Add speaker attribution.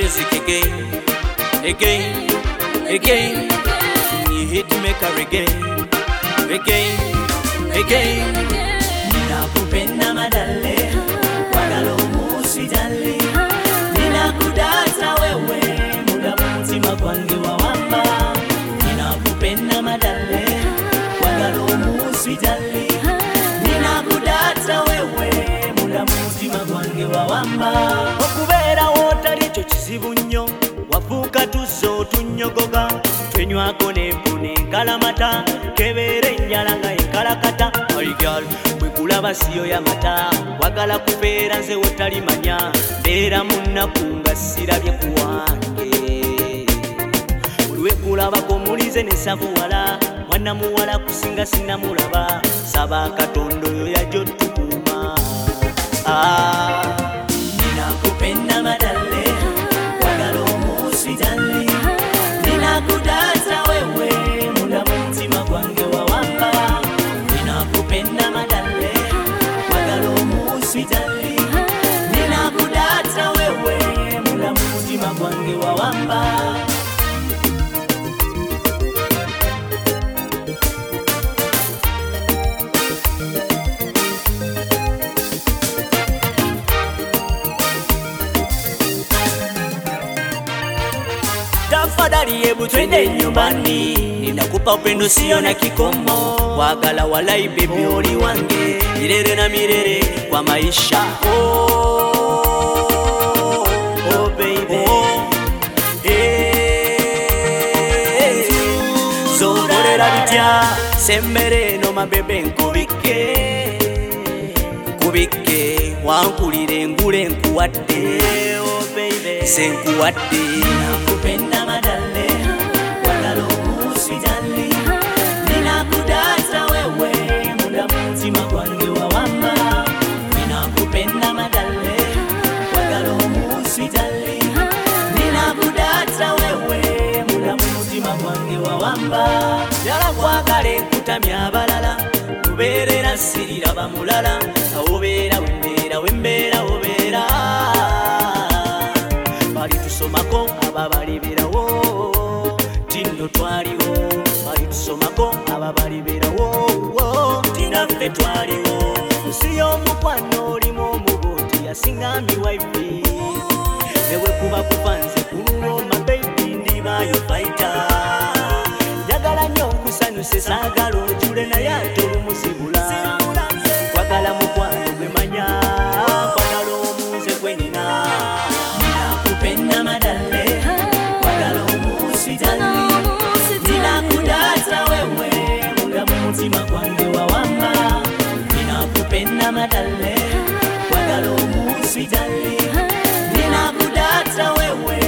Speaker 1: music again, again, again. You hit maker again, again, again. Ninakupenda madale, wagala umusi jali. Ninakudata wewe, muda mzima kwangi wawamba. Ninakupenda madale, wagala umusi jali. Ninakudata wewe, muda mzima kwangi wawamba. Okubera wotali cho kizibu nnyo, wafuuka tuzo tunyogoga. Twenywako n'empune enkalamata, kebere enjala nga enkalakata. My girl, bwekulaba siyo yamata, wagala kubeera nze wotalimanya. Mbeera munnaku nga sirabye ku wange. Buli wekulabako mulize ne sabuwala, mwana muwala kusinga sinamulaba. Saba Katonda oyo yajja otukuuma. Ninakupenda madale, wagala omusi jali. Ninakudata wewe, muda mzima kwange wawamba. Ninakupenda madale, wagala omusi jali. Ninakudata wewe, muda mzima kwange wawamba. Tafadhali hebu twende nyumbani, ninakupa upendo sio na kikomo. Wagala walai baby oli wange, milele na milele kwa maisha. Oh baby, hey. Zoborera bitya sembere no mabebe nkubike, kubike wankulire ngule nkuwadde. Oh baby, senkuwadde. Ninakupenda madale, wagala omusi jali. Ninakudata wewe, muda mzima kwange wawamba. Ninakupenda madale, wagala omusi jali. Ninakudata wewe, muda mzima kwange wawamba. Yala kwagala nkutamya abalala, kubeerera siriraba mulala. Obeera wembeera, wembeera obeera. Balitusomako ababaliberawo, tino twaliwo. Balitusomako ababaliberawo, tinaffe twaliwo. Nsi y'omukwano olimu omubuuti yasinga miwaifi. Newe kuba kufanze kunulo mabebi ndibayo faita. Njagala nnyo nkusanyuse saagala ojule naye ate olumuzibula. Kwagala mukwano gwe manya, kwagala omunze gwe nina. Ninakupenda madale, wagala omusi jali. Ninakudata wewe, muda mzima kwange wawamba. Ninakupenda madale, wagala omusi jali. Ninakudata wewe,